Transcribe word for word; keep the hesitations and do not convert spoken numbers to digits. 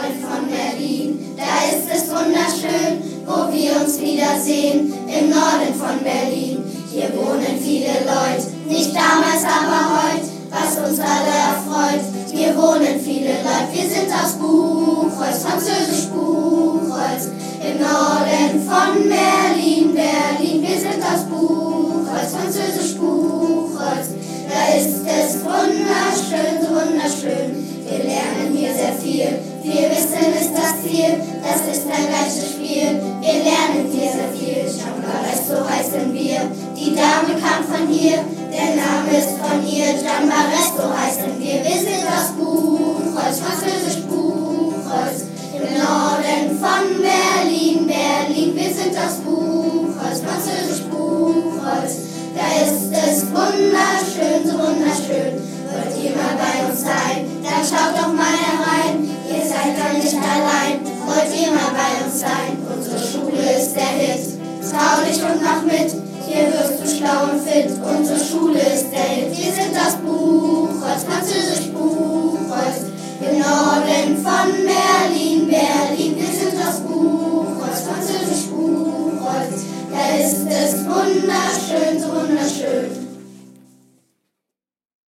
Norden von Berlin. Da ist es wunderschön, wo wir uns wiedersehen, im Norden von Berlin. Hier wohnen viele Leute, nicht damals, aber heute, was uns alle erfreut. Hier wohnen viele Leute, wir sind aus Buchholz, französisch Buchholz. Im Norden von Berlin, Berlin, wir sind aus Buchholz, französisch Buchholz. Da ist es wunderschön, so wunderschön, wir lernen hier sehr viel. Wir wissen, ist das Ziel, das ist ein gleiches Spiel. Wir lernen hier sehr viel, Jambaresto heißen wir. Die Dame kam von hier, der Name ist von ihr. Jambaresto heißen wir, wir sind aus Buchholz, französisch Buchholz. Im Norden von Berlin, Berlin, wir sind aus Buchholz, französisch Buchholz. Da ist es wunderschön, so wunderschön. Wollt ihr mal bei uns sein, dann schaut doch mal herein. Ihr seid gar nicht allein, wollt ihr mal bei uns sein. Unsere Schule ist der Hit, trau dich und mach mit, hier wirst du schlau und fit. Unsere